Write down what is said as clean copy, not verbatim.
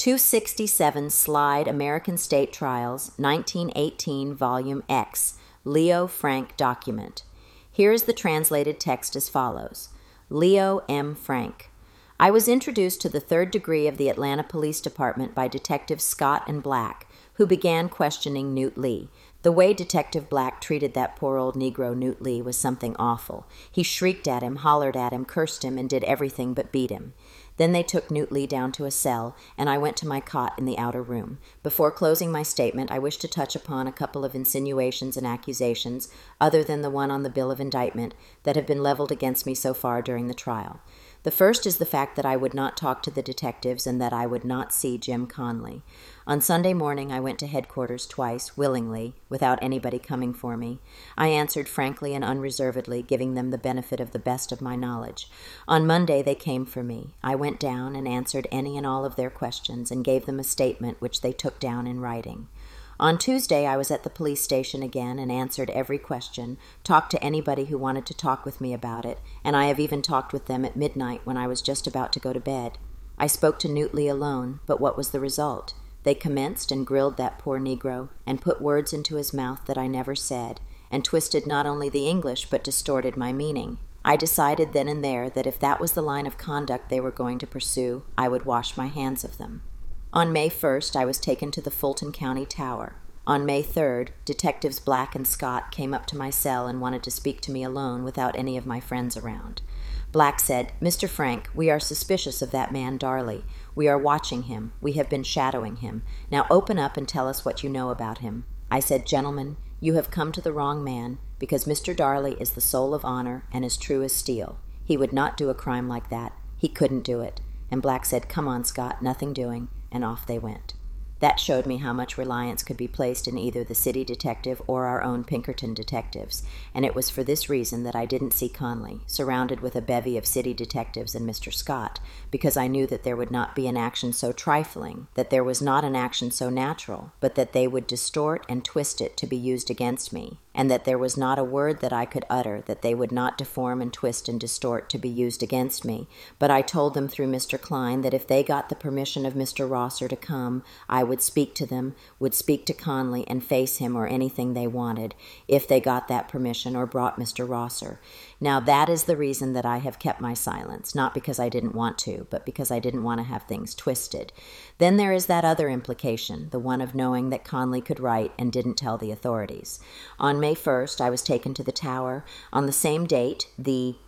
267 Slide American State Trials, 1918, Volume X, Leo Frank document. Here is the translated text as follows. Leo M. Frank. I was introduced to the third degree of the Atlanta Police Department by Detectives Scott and Black, who began questioning Newt Lee. The way Detective Black treated that poor old Negro Newt Lee was something awful. He shrieked at him, hollered at him, cursed him, and did everything but beat him. Then they took Newt Lee down to a cell, and I went to my cot in the outer room. Before closing my statement, I wish to touch upon a couple of insinuations and accusations, other than the one on the bill of indictment, that have been leveled against me so far during the trial. The first is the fact that I would not talk to the detectives and that I would not see Jim Conley. On Sunday morning, I went to headquarters twice, willingly, without anybody coming for me. I answered frankly and unreservedly, giving them the benefit of the best of my knowledge. On Monday, they came for me. I went down and answered any and all of their questions and gave them a statement which they took down in writing. On Tuesday, I was at the police station again and answered every question, talked to anybody who wanted to talk with me about it, and I have even talked with them at midnight when I was just about to go to bed. I spoke to Newt Lee alone, but what was the result? They commenced and grilled that poor Negro, and put words into his mouth that I never said, and twisted not only the English but distorted my meaning. I decided then and there that if that was the line of conduct they were going to pursue, I would wash my hands of them. On May 1st, I was taken to the Fulton County Tower. On May 3rd, Detectives Black and Scott came up to my cell and wanted to speak to me alone without any of my friends around. Black said, "Mr. Frank, we are suspicious of that man Darley. We are watching him. We have been shadowing him. Now open up and tell us what you know about him." I said, "Gentlemen, you have come to the wrong man, because Mr. Darley is the soul of honor and as true as steel. He would not do a crime like that. He couldn't do it." And Black said, "Come on, Scott, nothing doing," and off they went. That showed me how much reliance could be placed in either the city detective or our own Pinkerton detectives, and it was for this reason that I didn't see Conley, surrounded with a bevy of city detectives and Mr. Scott, because I knew that there would not be an action so trifling, that there was not an action so natural, but that they would distort and twist it to be used against me, and that there was not a word that I could utter that they would not deform and twist and distort to be used against me. But I told them through Mr. Klein that if they got the permission of Mr. Rosser to come, I would speak to them, would speak to Conley and face him or anything they wanted, if they got that permission or brought Mr. Rosser. Now that is the reason that I have kept my silence, not because I didn't want to, but because I didn't want to have things twisted. Then there is that other implication, the one of knowing that Conley could write and didn't tell the authorities. On May 1st, I was taken to the Tower. On the same date, the